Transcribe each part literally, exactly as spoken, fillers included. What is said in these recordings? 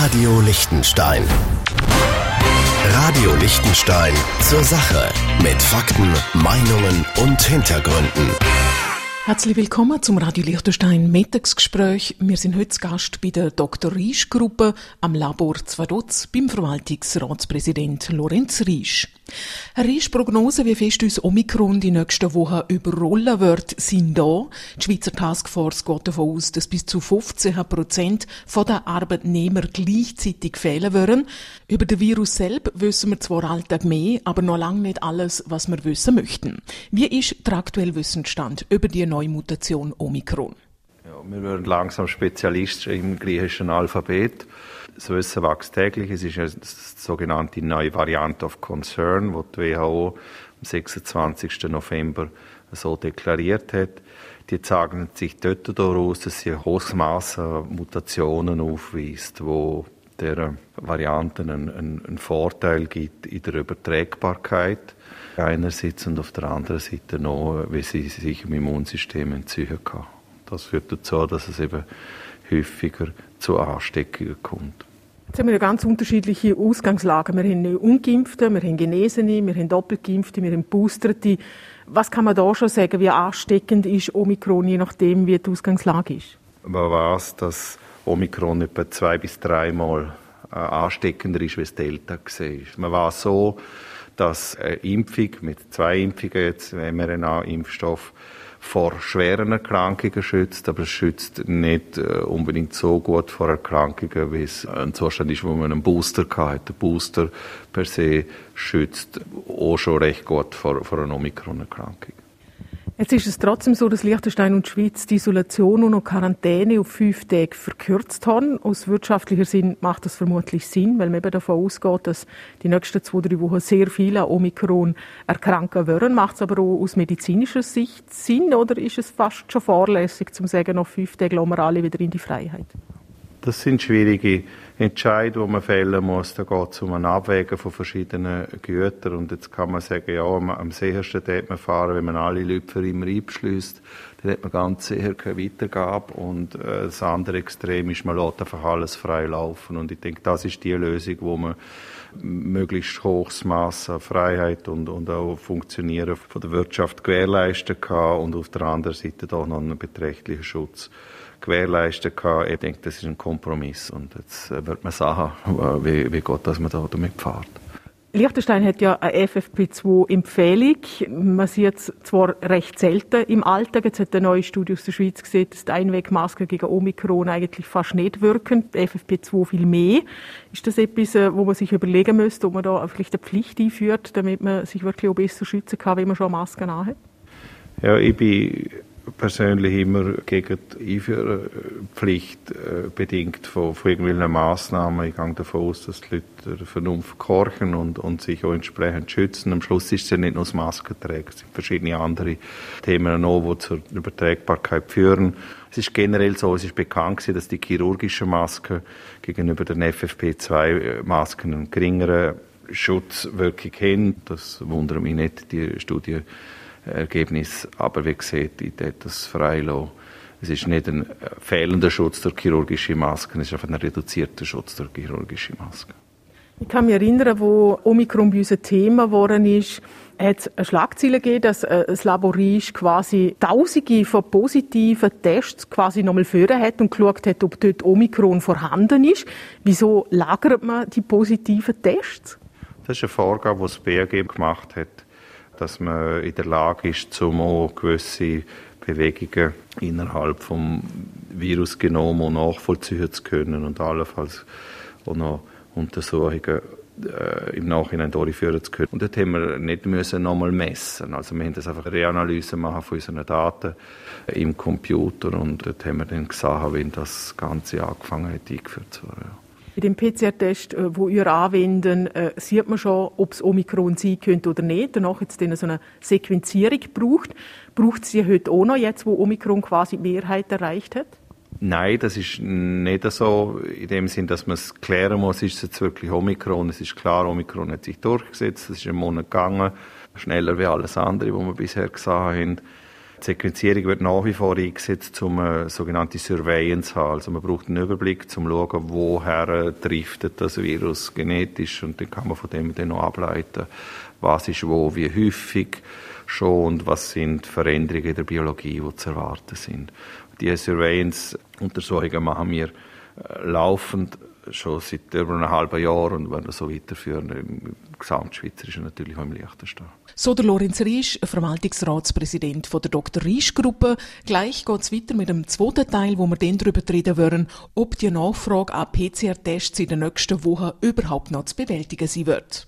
Radio Liechtenstein. Radio Liechtenstein zur Sache. Mit Fakten, Meinungen und Hintergründen. Herzlich willkommen zum Radio Liechtenstein Mittagsgespräch. Wir sind heute zu Gast bei der Doktor Riesch Gruppe am Labor Zwadotz beim Verwaltungsratspräsident Lorenz Riesch. Herr Riesch, Prognosen, wie fest uns Omikron die nächsten Wochen überrollen wird, sind da. Die Schweizer Taskforce geht davon aus, dass bis zu fünfzehn Prozent der Arbeitnehmer gleichzeitig fehlen würden. Über den Virus selbst wissen wir zwar alltag mehr, aber noch lange nicht alles, was wir wissen möchten. Wie ist der aktuelle Wissensstand über die neue Mutation Omikron? Ja, wir werden langsam Spezialisten im griechischen Alphabet. Das Wissen wächst täglich. Es ist eine sogenannte neue Variante of Concern, die die W H O am sechsundzwanzigsten November so deklariert hat. Die zeichnet sich dort daraus, dass sie ein hohes Maß an Mutationen aufweist, wo der Varianten einen, einen, einen Vorteil gibt in der Übertragbarkeit einerseits und auf der anderen Seite noch, wie sie sich im Immunsystem entziehen kann. Das führt dazu, dass es eben häufiger zu Ansteckungen kommt. Jetzt haben wir eine ganz unterschiedliche Ausgangslage. Wir haben Ungeimpfte, wir haben Genesene, wir haben Doppelgeimpfte, wir haben Boosterte. Was kann man da schon sagen, wie ansteckend ist Omikron, je nachdem, wie die Ausgangslage ist? Man weiss, dass Omikron etwa zwei- bis dreimal ansteckender ist, wie es Delta war. Man weiss so, dass eine Impfung mit zwei Impfungen, jetzt M R N A-Impfstoff, vor schweren Erkrankungen schützt, aber es schützt nicht unbedingt so gut vor Erkrankungen, wie es ein Zustand ist, wo man einen Booster hatte. Der Booster per se schützt auch schon recht gut vor, vor einer Omikron-Erkrankung. Jetzt ist es trotzdem so, dass Liechtenstein und die Schweiz die Isolation und auch Quarantäne auf fünf Tage verkürzt haben. Aus wirtschaftlicher Sicht macht das vermutlich Sinn, weil man eben davon ausgeht, dass die nächsten zwei, drei Wochen sehr viele an Omikron erkranken werden. Macht es aber auch aus medizinischer Sicht Sinn, oder ist es fast schon fahrlässig, zu sagen, nach fünf Tagen lassen wir alle wieder in die Freiheit? Das sind schwierige Entscheidungen, die man fällen muss. Da geht es um ein Abwägen von verschiedenen Gütern. Und jetzt kann man sagen, ja, am, am sichersten dort man fahren, wenn man alle Lüpfer immer einbeschließt. Dann hat man ganz sicher keine Weitergabe. Und äh, das andere Extrem ist, man lässt einfach alles frei laufen. Und ich denke, das ist die Lösung, wo man möglichst hohes Maß an Freiheit und, und auch Funktionieren von der Wirtschaft gewährleisten kann und auf der anderen Seite doch noch einen beträchtlichen Schutz gewährleisten kann. Ich denke, das ist ein Kompromiss und jetzt wird man sagen, wie, wie geht das man da damit fährt. Liechtenstein hat ja eine F F P zwei Empfehlung. Man sieht es zwar recht selten im Alltag. Jetzt hat eine neue Studie aus der Schweiz gesehen, dass die Einwegmasken gegen Omikron eigentlich fast nicht wirken. F F P zwei viel mehr. Ist das etwas, wo man sich überlegen müsste, ob man da vielleicht eine Pflicht einführt, damit man sich wirklich auch besser schützen kann, wenn man schon Masken anhat? Ja, ich bin persönlich immer gegen die Einführpflicht äh, bedingt von, von irgendwelchen Massnahmen. Ich gehe davon aus, dass die Leute der Vernunft gehorchen und, und sich auch entsprechend schützen. Am Schluss ist es ja nicht nur das Maskentragen, es sind verschiedene andere Themen noch, die zur Übertragbarkeit führen. Es ist generell so, es ist bekannt gewesen, dass die chirurgischen Masken gegenüber den F F P zwei Masken einen geringeren Schutzwirkung haben. Das wundert mich nicht, die Studie Ergebnis, aber wie gesagt, ich würde das freilassen. Es ist nicht ein fehlender Schutz durch chirurgische Masken, es ist einfach ein reduzierter Schutz durch chirurgische Masken. Ich kann mich erinnern, wo Omikron bei uns ein Thema geworden ist, hat es eine Schlagzeile gegeben, dass das Labor Riesch quasi Tausende von positiven Tests quasi nochmal führen hat und geschaut hat, ob dort Omikron vorhanden ist. Wieso lagert man die positiven Tests? Das ist eine Vorgabe, die das B A G gemacht hat, dass man in der Lage ist, um auch gewisse Bewegungen innerhalb des Virusgenoms nachvollziehen zu können und allenfalls auch noch Untersuchungen äh, im Nachhinein durchführen zu können. Und dort haben wir nicht müssen nochmal messen. Also wir haben das einfach eine Reanalyse machen von unseren Daten im Computer und dort haben wir dann gesehen, wenn das Ganze angefangen hat, eingeführt zu werden. Bei dem P C R-Test, den ihr anwenden, sieht man schon, ob es Omikron sein könnte oder nicht. Danach hat es dann so eine Sequenzierung gebraucht. Braucht es sie heute auch noch, jetzt wo Omikron quasi die Mehrheit erreicht hat? Nein, das ist nicht so, in dem Sinn, dass man es klären muss, ist es jetzt wirklich Omikron. Es ist klar, Omikron hat sich durchgesetzt, es ist einen Monat gegangen, schneller wie alles andere, was wir bisher gesehen haben. Die Sequenzierung wird nach wie vor eingesetzt, um eine sogenannte Surveillance zu haben. Also man braucht einen Überblick, um zu schauen, woher driftet das Virus genetisch, und dann kann man von dem dann noch ableiten, was ist wo, wie häufig schon und was sind Veränderungen in der Biologie, die zu erwarten sind. Diese Surveillance-Untersuchungen machen wir laufend schon seit über einem halben Jahr und werden das so weiterführen, im Gesamtschweizerischen natürlich auch im Liechtenstein. So der Lorenz Riesch, Verwaltungsratspräsident von der Doktor Riesch Gruppe. Gleich geht es weiter mit dem zweiten Teil, wo wir dann darüber reden werden, ob die Nachfrage an P C R-Tests in den nächsten Wochen überhaupt noch zu bewältigen sein wird.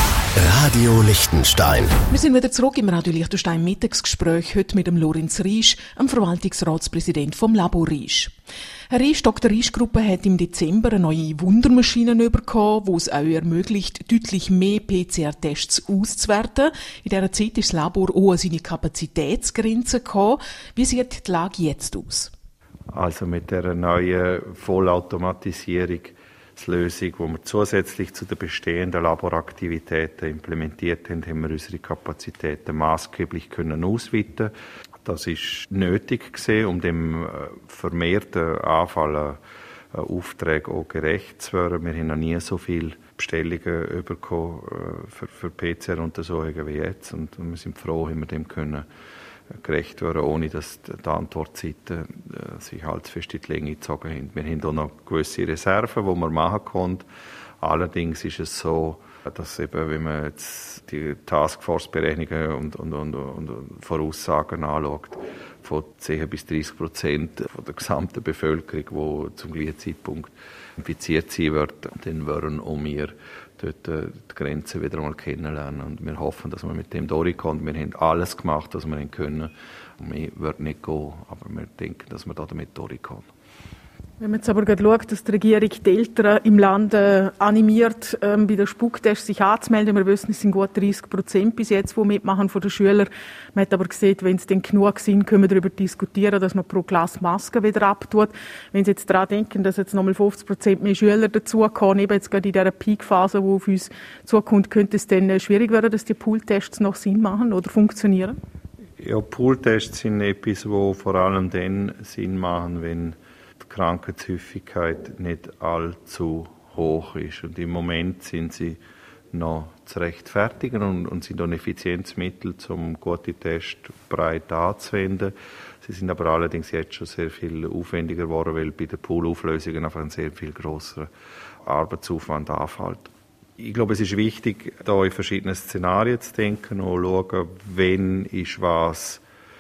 Radio Liechtenstein. Wir sind wieder zurück im Radio Liechtenstein Mittagsgespräch, heute mit dem Lorenz Riesch, dem Verwaltungsratspräsident vom Labor Riesch. Herr Riesch, Doktor Riesch Gruppe hat im Dezember eine neue Wundermaschine bekommen, die es auch ermöglicht, deutlich mehr P C R-Tests auszuwerten. In dieser Zeit ist das Labor auch an seine Kapazitätsgrenzen gekommen. Wie sieht die Lage jetzt aus? Also mit der neuen Vollautomatisierung, die Lösung, die wir zusätzlich zu den bestehenden Laboraktivitäten implementiert haben, haben wir unsere Kapazitäten maßgeblich können ausweiten. Das ist nötig gewesen, um dem vermehrten Anfall an Aufträgen auch gerecht zu werden. Wir haben noch nie so viele Bestellungen bekommen für, für P C R-Untersuchungen wie jetzt, und wir sind froh, dass wir dem können gerecht werden, ohne dass die Antwortzeiten sich allzu fest in die Länge gezogen haben. Wir haben auch noch gewisse Reserven, die man machen konnte. Allerdings ist es so, dass eben, wenn man jetzt die Taskforce-Berechnungen und, und, und, und Voraussagen anschaut, von zehn bis dreißig Prozent von der gesamten Bevölkerung, die zum gleichen Zeitpunkt infiziert sein wird, dann würden auch wir dort die Grenzen wieder einmal kennenlernen. Und wir hoffen, dass wir mit dem durchkommen. Wir haben alles gemacht, was wir können. Mehr wird nicht gehen, aber wir denken, dass wir damit durchkommen. Wenn man jetzt aber gerade schaut, dass die Regierung die Eltern im Land äh, animiert, ähm, bei den Spuktests sich anzumelden. Wir wissen, es sind gut dreißig Prozent bis jetzt, die mitmachen von den Schülern. Man hat aber gesehen, wenn es dann genug sind, können wir darüber diskutieren, dass man pro Klasse Masken wieder abtut. Wenn Sie jetzt daran denken, dass jetzt nochmal fünfzig Prozent mehr Schüler dazukommen, eben jetzt gerade in dieser Peak-Phase, die auf uns zukommt, könnte es dann schwierig werden, dass die Pool-Tests noch Sinn machen oder funktionieren? Ja, Pool-Tests sind etwas, die vor allem dann Sinn machen, wenn die Krankheitshäufigkeit nicht allzu hoch ist. Und im Moment sind sie noch zu rechtfertigen und, und sind ein Effizienzmittel, um gute Tests breit anzuwenden. Sie sind aber allerdings jetzt schon sehr viel aufwendiger geworden, weil bei den Poolauflösungen einfach ein sehr viel grosser Arbeitsaufwand anfällt. Ich glaube, es ist wichtig, da in verschiedene Szenarien zu denken und zu schauen, wenn ist was,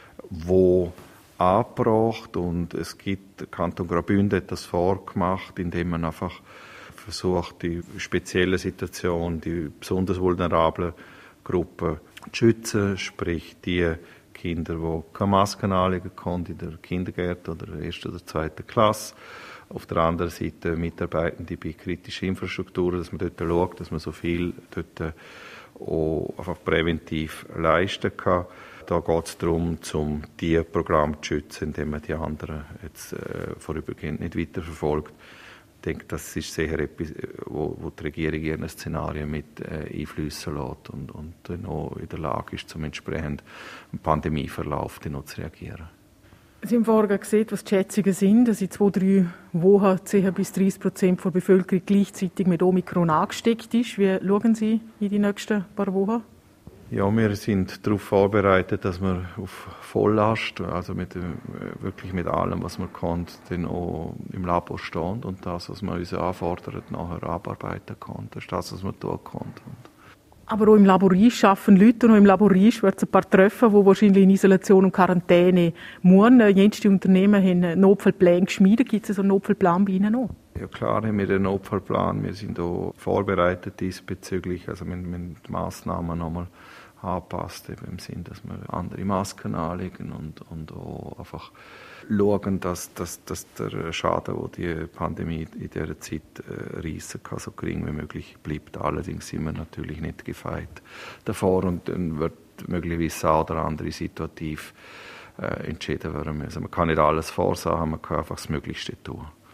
wo angebracht, und es gibt, der Kanton Graubünden hat das vorgemacht, indem man einfach versucht, die spezielle Situation, die besonders vulnerablen Gruppen zu schützen, sprich die Kinder, die keine Masken anlegen konnten in der Kindergärten oder der ersten oder zweiten Klasse. Auf der anderen Seite Mitarbeitende bei kritischen Infrastrukturen, dass man dort schaut, dass man so viel dort auch einfach präventiv leisten kann. Da geht es darum, um diese Programme zu schützen, indem man die anderen jetzt äh, vorübergehend nicht weiterverfolgt. Ich denke, das ist sicher etwas, wo, wo die Regierung ihren Szenarien mit äh, einfließen lässt und, und dann auch in der Lage ist, zum entsprechend im Pandemieverlauf dann auch zu reagieren. Sie haben vorhin gesehen, was die Schätzungen sind, dass in zwei, drei Wochen zehn bis dreißig Prozent der Bevölkerung gleichzeitig mit Omikron angesteckt ist. Wie schauen Sie in die nächsten paar Wochen? Ja, wir sind darauf vorbereitet, dass wir auf Volllast, also mit, wirklich mit allem, was wir können, dann auch im Labor stehen und das, was man uns anfordert, nachher abarbeiten können. Das ist das, was wir tun können. Aber auch im Labor arbeiten Leute, und auch im Labor wird es ein paar treffen, die wahrscheinlich in Isolation und Quarantäne müssen. Jüngste Unternehmen haben einen Notfallplan geschmiedet. Gibt es so einen Notfallplan bei Ihnen auch? Ja, klar haben wir einen Notfallplan. Wir sind auch vorbereitet diesbezüglich. Also wir haben die Massnahmen nochmal angepasst, im Sinn, dass wir andere Masken anlegen und, und auch einfach schauen, dass, dass, dass der Schaden, den die Pandemie in dieser Zeit äh, reissen kann, so gering wie möglich bleibt. Allerdings sind wir natürlich nicht gefeit davor, und dann wird möglicherweise eine oder andere situativ äh, entschieden werden müssen. Man kann nicht alles vorsagen, man kann einfach das Möglichste tun.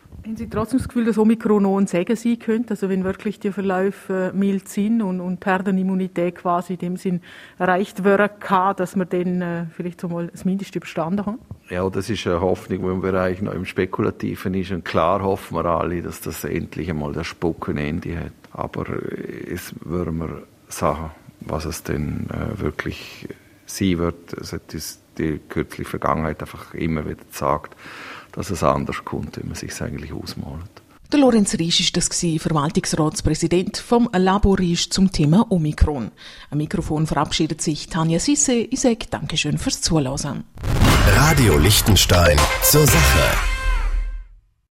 Haben Sie trotzdem das Gefühl, dass Omikron noch ein Segen sein könnte? Also wenn wirklich die Verläufe mild sind und, und die Herdenimmunität quasi in dem Sinn erreicht werden kann, dass wir dann äh, vielleicht so mal das Mindeste überstanden haben? Ja, das ist eine Hoffnung, die im Bereich noch im Spekulativen ist. Und klar hoffen wir alle, dass das endlich einmal der Spuk ein Ende hat. Aber es würden wir sagen, was es denn äh, wirklich sein wird. Es hat uns die kürzliche Vergangenheit einfach immer wieder gesagt, dass es anders kommt, wenn man sich es eigentlich ausmalt. Der Lorenz Riesch ist das gewesen, Verwaltungsratspräsident vom Labor Riesch zum Thema Omikron. Am Mikrofon verabschiedet sich Tanja Sisse. Ich sage Dankeschön fürs Zuhören. Radio Liechtenstein zur Sache.